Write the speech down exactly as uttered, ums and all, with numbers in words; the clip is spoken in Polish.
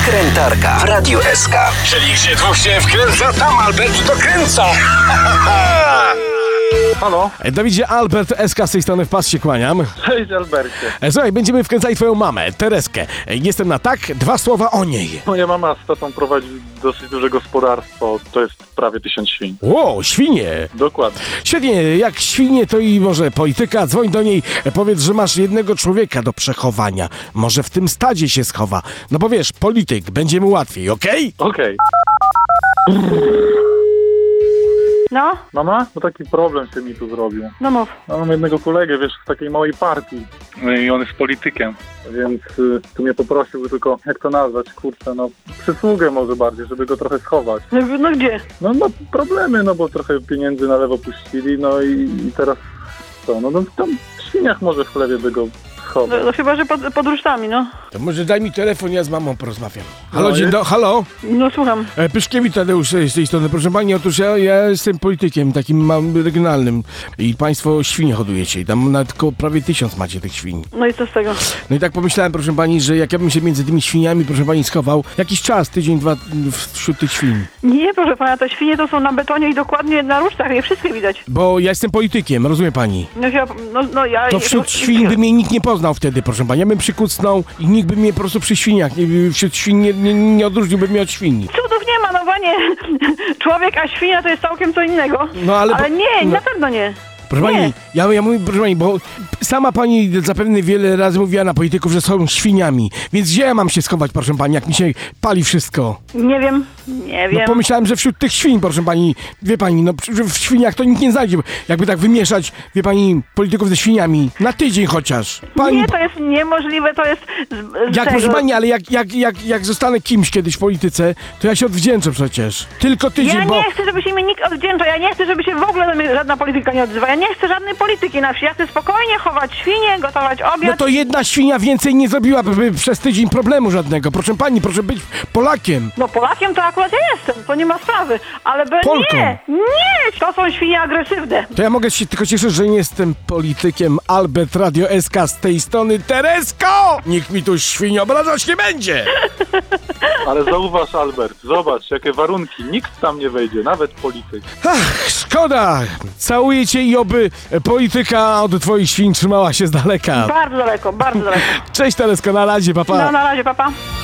Wkrętarka w Radiu S K. Czyli gdzie dwóch się wkręca, tam Albert dokręca. Halo? Dawidzie, Albert S K z tej strony, w pas się kłaniam. Cześć, Albercie. Słuchaj, będziemy wkręcali twoją mamę, Tereskę. Jestem na tak, dwa słowa o niej. Moja mama z tatą prowadzi dosyć duże gospodarstwo, to jest prawie tysiąc świń. Ło, świnie. Dokładnie. Świetnie, jak świnie, to i może polityka, dzwoń do niej, powiedz, że masz jednego człowieka do przechowania. Może w tym stadzie się schowa. No bo wiesz, polityk, będzie mu łatwiej, okej? Okej. No, Mama? No taki problem się mi tu zrobił. no mów. No, mam jednego kolegę, wiesz, w takiej małej partii. No i on jest politykiem. Więc y, tu mnie poprosił tylko, jak to nazwać, kurczę, no przysługę może bardziej, żeby go trochę schować. No, no gdzie? No, no problemy, no bo trochę pieniędzy na lewo puścili, no i, i teraz co, no, no tam w świniach może w chlewie by go No, schował. no chyba, że pod, pod rusztami, no. To może daj mi telefon, ja z mamą porozmawiam. Halo, No, dzień jest- do, halo? No słucham. E, Pyszkiewicz Tadeusz z tej strony. Proszę pani, otóż ja, ja jestem politykiem takim małym, regionalnym i państwo świnie hodujecie i tam nawet koło prawie tysiąc macie tych świń. No i co z tego? No i tak pomyślałem, proszę pani, że jak ja bym się między tymi świniami, proszę pani, schował jakiś czas, tydzień, dwa wśród tych świń. Nie, proszę pana, te świnie to są na betonie i dokładnie na rusztach, je wszystkie widać. Bo ja jestem politykiem, rozumie pani? No, ja, no, no ja... To wśród świń by mnie nikt nie poznał wtedy, proszę pani. Ja bym przykucnął i nikt by mnie po prostu przy świniach, nie, wśród świń nie, nie, nie odróżniłby mnie od świni. Cudów nie ma, no panie. Człowiek, a świnia to jest całkiem co innego. No ale... Ale nie, no. na pewno nie. Proszę Nie. pani, ja, ja mówię, proszę pani, bo sama pani zapewne wiele razy mówiła na polityków, że są świniami, więc gdzie ja mam się schować, proszę pani, jak mi się pali wszystko? Nie wiem, nie No wiem. pomyślałem, że wśród tych świń, proszę pani, wie pani, no że w świniach to nikt nie znajdzie, jakby tak wymieszać, wie pani, polityków ze świniami, na tydzień chociaż. Pani, Nie, to jest niemożliwe, to jest... Z, z jak, tego. proszę pani, ale jak, jak, jak, jak zostanę kimś kiedyś w polityce, to ja się odwdzięczę przecież. Tylko tydzień, Ja bo... nie chcę, żeby się mi nikt odwdzięczał, ja nie chcę, żeby się w ogóle do mnie żadna polityka nie odzywa. Ja nie chcę żadnej polityki na wsi. Ja chcę spokojnie chować świnie, gotować No obiad. to jedna świnia więcej nie zrobiłaby przez tydzień problemu żadnego. Proszę pani, proszę być Polakiem. No Polakiem to akurat ja jestem, to nie ma sprawy. Ale be... Polką. nie, nie, to są świnie agresywne. To ja mogę się tylko cieszyć, że nie jestem politykiem. Albert Radio S K z tej strony. Teresko! Nikt mi tu świni obrażać nie będzie. Ale zauważ, Albert, zobacz, jakie warunki, nikt tam nie wejdzie, nawet polityk. Ach, szkoda. Całuję cię i oby polityka od twoich świń trzymała się z daleka. Bardzo daleko, bardzo daleko. Cześć Teresko, na razie, papa. No na razie, papa.